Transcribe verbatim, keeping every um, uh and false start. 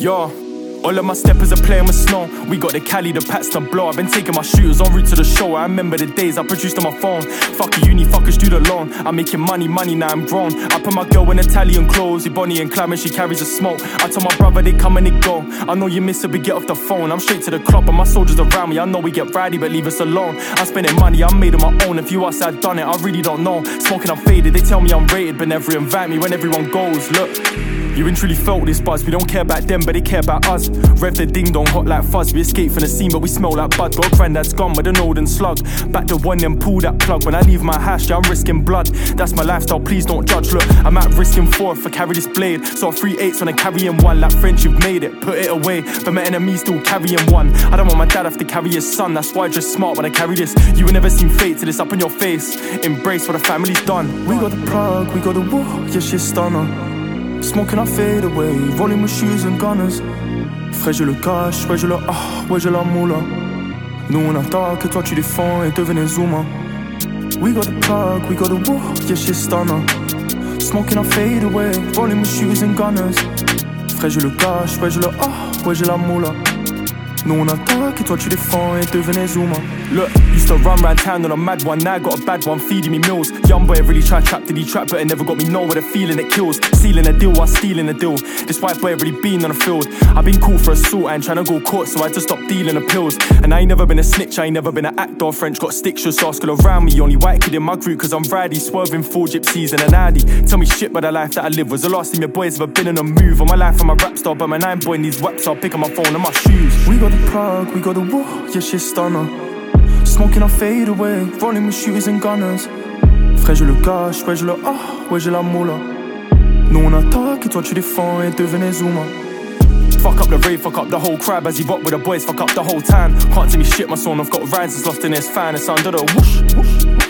Yo, all of my steppers are playing with snow. We got the Cali, the pats to blow. I've been taking my shooters en route to the show. I remember the days I produced on my phone. Fuck a uni, fuck a student loan. I'm making money, money, now I'm grown. I put my girl in Italian clothes. Bonnie and Clyde, she carries the smoke. I told my brother they come and they go. I know you miss her, we get off the phone. I'm straight to the club, but my soldiers around me. I know we get rowdy, but leave us alone. I'm spending money, I made it my own. If you ask, I've done it, I really don't know. Smoking, I'm faded, they tell me I'm rated, but never invite me when everyone goes. Look, you ain't truly felt this buzz. We don't care about them, but they care about us. Rev the ding dong, hot like fuzz. We escape from the scene, but we smell like bud. Got a granddad's gone with an olden slug. Back to one, then pull that plug. When I leave my hash, yeah, I'm risking blood. That's my lifestyle, please don't judge. Look, I'm at risking four if I carry this blade. So three eights when I carry in one. Like French, you've made it, put it away. But my enemies still carrying one. I don't want my dad have to carry his son. That's why I dress smart when I carry this. You will never seen fate till it's up in your face. Embrace what the family's done. We got the plug, we got the war, yeah, shit stunner. Smoking, I fade away, rolling with shoes and gunners. Frère, je le cache, ouais, je le ah, ouais, je la moula. Nous on attaque et toi tu défends et devenez Zuma. We got the plug, we got the war, yeah, shit stunner. Smoking, I fade away, rolling with shoes and gunners. Frère, je le cache, ouais, je le ah, ouais, je la moula. Nous on attaque et toi tu défends et devenez Zuma. Look, used to run round town on a mad one. Now I got a bad one feeding me meals. Young boy really tried trap to trap, but it never got me nowhere. The feeling it kills. Sealing a deal while stealing a deal. This white boy really been on the field. I've been caught for assault, I ain't trying to go court, so I just stopped dealing the pills. And I ain't never been a snitch, I ain't never been an actor. French got sticks, just ask all around me. Only white kid in my group, cause I'm Friday. Swerving four gypsies and an Audi. Tell me shit about the life that I live. Was the last time your boys ever been in a move? On my life, I'm a rap star, but my nine boy needs waps. So I'll pick up my phone and my shoes. We got the plug, we got the war, yeah, shit stunner. Smoking, I fade away, rolling with shooters and gunners. Frère, je le cache, ouais, je le ah, ouais, je la moula. Nous on attaque et toi tu défends et devenez Zuma. Fuck up the rave, fuck up the whole crowd. As he rock with the boys, fuck up the whole time. Can't tell me shit, my son, I've got rides, it's lost in his fan. It's under the whoosh, whoosh.